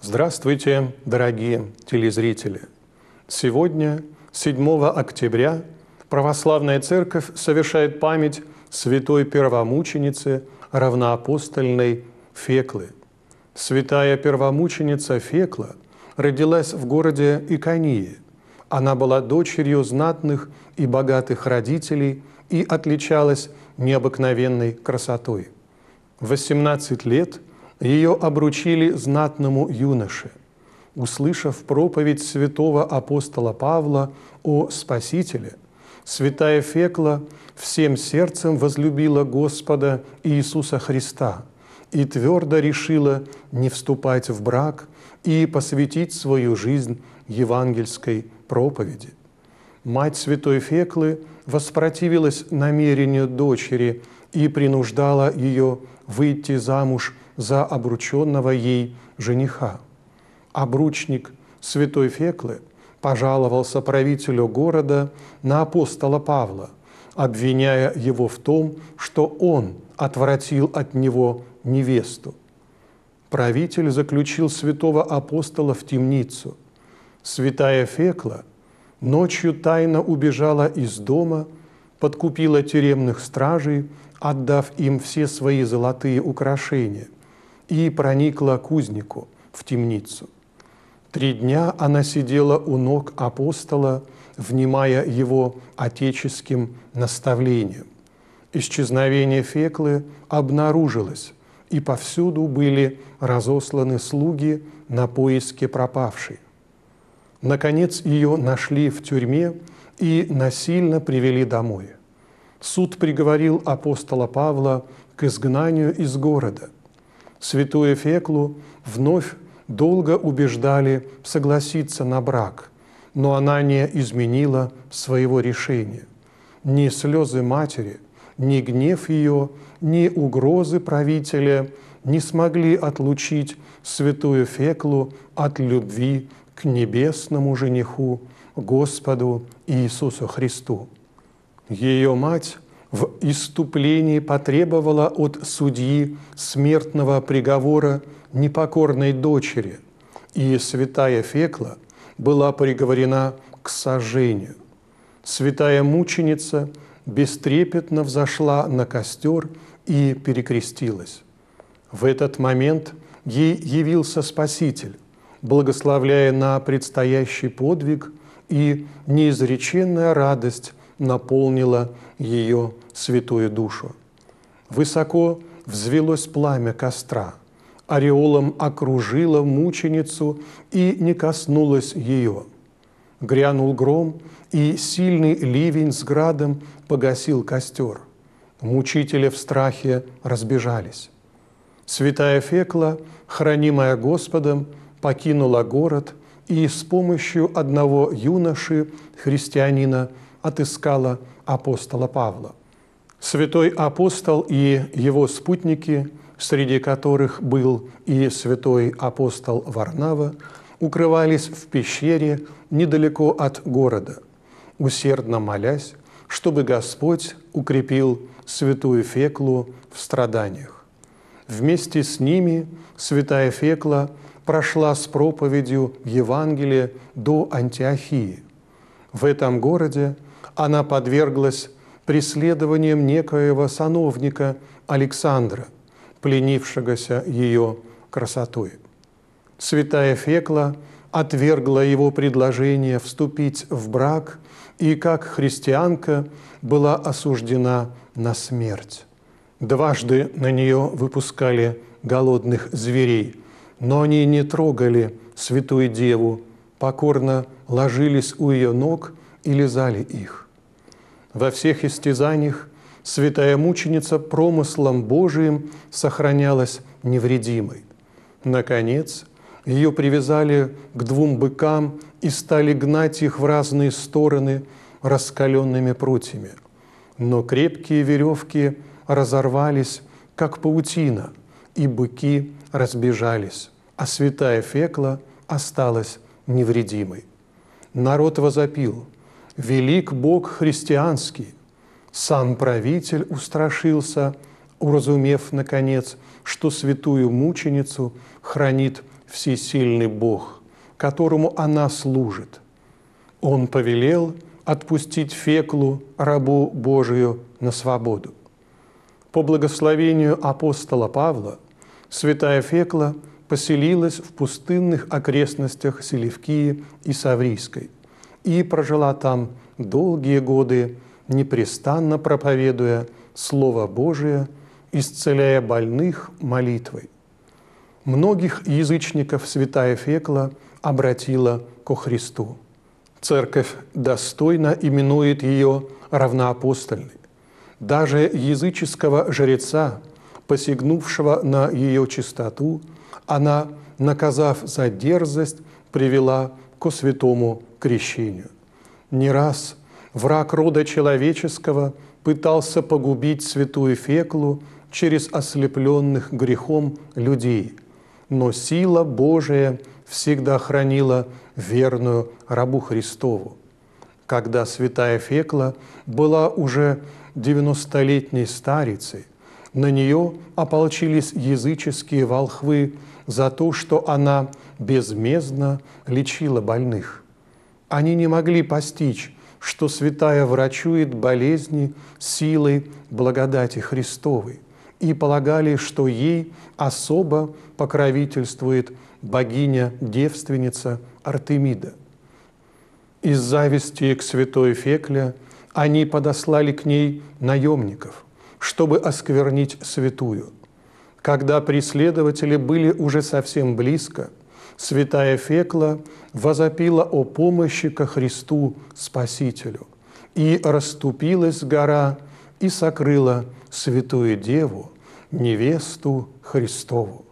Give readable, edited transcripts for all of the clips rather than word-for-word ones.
Здравствуйте, дорогие телезрители! Сегодня, 7 октября, Православная Церковь совершает память святой первомученицы равноапостольной Феклы. Святая первомученица Фекла родилась в городе Иконии. Она была дочерью знатных и богатых родителей и отличалась необыкновенной красотой. В 18 лет ее обручили знатному юноше. Услышав проповедь святого апостола Павла о Спасителе, святая Фекла всем сердцем возлюбила Господа Иисуса Христа и твердо решила не вступать в брак и посвятить свою жизнь евангельской проповеди. Мать святой Феклы воспротивилась намерению дочери и принуждала ее выйти замуж за обрученного ей жениха. Обручник святой Феклы пожаловался правителю города на апостола Павла, обвиняя его в том, что он отвратил от него невесту. Правитель заключил святого апостола в темницу. Святая Фекла ночью тайно убежала из дома, подкупила тюремных стражей, отдав им все свои золотые украшения, и проникла к узнику в темницу. 3 дня она сидела у ног апостола, внимая его отеческим наставлениям. Исчезновение Феклы обнаружилось, и повсюду были разосланы слуги на поиски пропавшей. Наконец ее нашли в тюрьме и насильно привели домой. Суд приговорил апостола Павла к изгнанию из города. Святую Феклу вновь долго убеждали согласиться на брак, но она не изменила своего решения. Ни слезы матери, ни гнев ее, ни угрозы правителя не смогли отлучить святую Феклу от любви к небесному жениху, Господу Иисусу Христу. Ее мать в исступлении потребовала от судьи смертного приговора непокорной дочери, и святая Фекла была приговорена к сожжению. Святая мученица бестрепетно взошла на костер и перекрестилась. В этот момент ей явился Спаситель, благословляя на предстоящий подвиг, и неизреченная радость наполнила ее святую душу. Высоко взвелось пламя костра, ореолом окружило мученицу и не коснулось ее. Грянул гром, и сильный ливень с градом погасил костер. Мучители в страхе разбежались. Святая Фекла, хранимая Господом, покинула город и с помощью одного юноши, христианина, отыскала апостола Павла. Святой апостол и его спутники, среди которых был и святой апостол Варнава, укрывались в пещере недалеко от города, усердно молясь, чтобы Господь укрепил святую Феклу в страданиях. Вместе с ними святая Фекла прошла с проповедью Евангелия до Антиохии. В этом городе она подверглась преследованиям некоего сановника Александра, пленившегося ее красотой. Святая Фекла отвергла его предложение вступить в брак и, как христианка, была осуждена на смерть. Дважды на нее выпускали голодных зверей, но они не трогали святую деву, покорно ложились у ее ног и лизали их. Во всех истязаниях святая мученица промыслом Божиим сохранялась невредимой. Наконец, ее привязали к 2 быкам и стали гнать их в разные стороны раскаленными прутьями. Но крепкие веревки разорвались, как паутина, и быки разбежались, а святая Фекла осталась невредимой. Народ возопил: «Велик Бог христианский!» Сам правитель устрашился, уразумев, наконец, что святую мученицу хранит всесильный Бог, которому она служит. Он повелел отпустить Феклу, рабу Божию, на свободу. По благословению апостола Павла святая Фекла поселилась в пустынных окрестностях Селевкии и Саврийской и прожила там долгие годы, непрестанно проповедуя Слово Божие, исцеляя больных молитвой. Многих язычников святая Фекла обратила ко Христу. Церковь достойно именует ее равноапостольной. Даже языческого жреца, посягнувшего на ее чистоту, она, наказав за дерзость, привела ко святому крещению. Не раз враг рода человеческого пытался погубить святую Феклу через ослепленных грехом людей, но сила Божия всегда хранила верную рабу Христову. Когда святая Фекла была уже 90-летней старицей, на нее ополчились языческие волхвы за то, что она безмездно лечила больных. Они не могли постичь, что святая врачует болезни силой благодати Христовой, и полагали, что ей особо покровительствует богиня-девственница Артемида. Из зависти к святой Фекле они подослали к ней наемников, чтобы осквернить святую. Когда преследователи были уже совсем близко, святая Фекла возопила о помощи ко Христу Спасителю, и расступилась гора и сокрыла святую Деву, невесту Христову.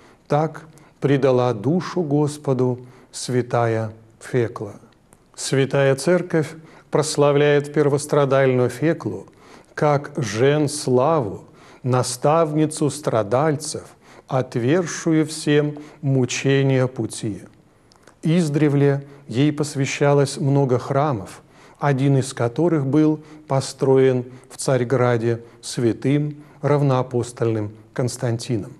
Так предала душу Господу святая Фекла. Святая Церковь прославляет первострадальную Феклу как жен славу, наставницу страдальцев, отвергшую всем мучения пути. Издревле ей посвящалось много храмов, один из которых был построен в Царьграде святым равноапостольным Константином.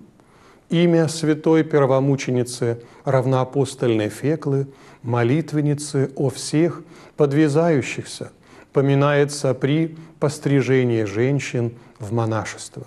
Имя святой первомученицы равноапостольной Феклы, молитвенницы о всех подвязающихся, поминается при пострижении женщин в монашество.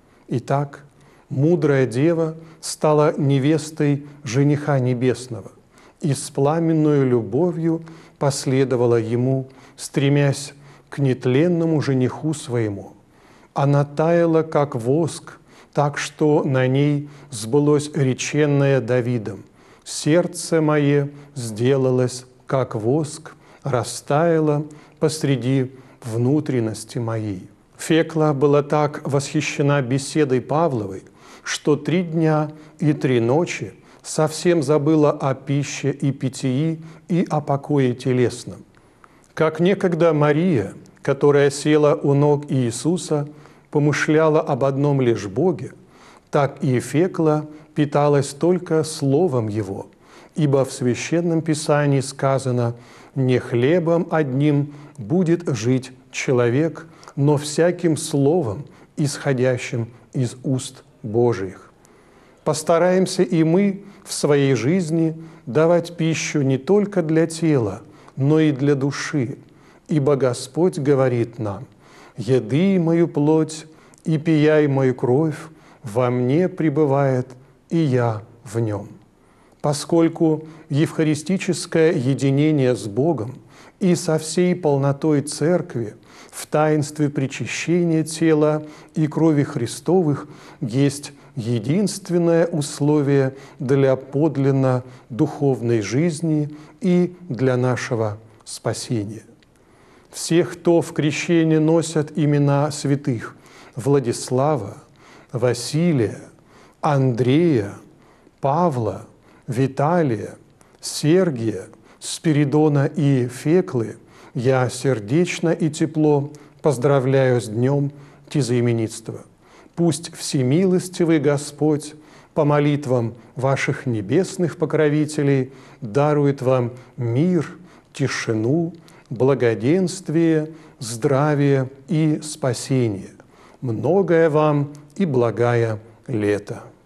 Итак, мудрая дева стала невестой жениха небесного и с пламенной любовью последовала ему, стремясь к нетленному жениху своему. Она таяла, как воск, так что на ней сбылось реченное Давидом: «Сердце мое сделалось, как воск, растаяло посреди внутренности моей». Фекла была так восхищена беседой Павловой, что 3 дня и 3 ночи совсем забыла о пище и питьи и о покое телесном. Как некогда Мария, которая села у ног Иисуса, помышляла об одном лишь Боге, так и Фекла питалась только Словом Его, ибо в Священном Писании сказано: «Не хлебом одним будет жить человек, но всяким словом, исходящим из уст Божиих». Постараемся и мы в своей жизни давать пищу не только для тела, но и для души, ибо Господь говорит нам: «Еды мою плоть и пияй мою кровь, во мне пребывает, и я в нем». Поскольку евхаристическое единение с Богом и со всей полнотой Церкви в таинстве причащения тела и крови Христовых есть единственное условие для подлинно духовной жизни и для нашего спасения. Всех, кто в крещении носят имена святых Владислава, Василия, Андрея, Павла, Виталия, Сергия, Спиридона и Феклы, я сердечно и тепло поздравляю с днем тезаименитства. Пусть всемилостивый Господь по молитвам ваших небесных покровителей дарует вам мир, тишину, благоденствие, здравие и спасение. Многое вам и благая лето.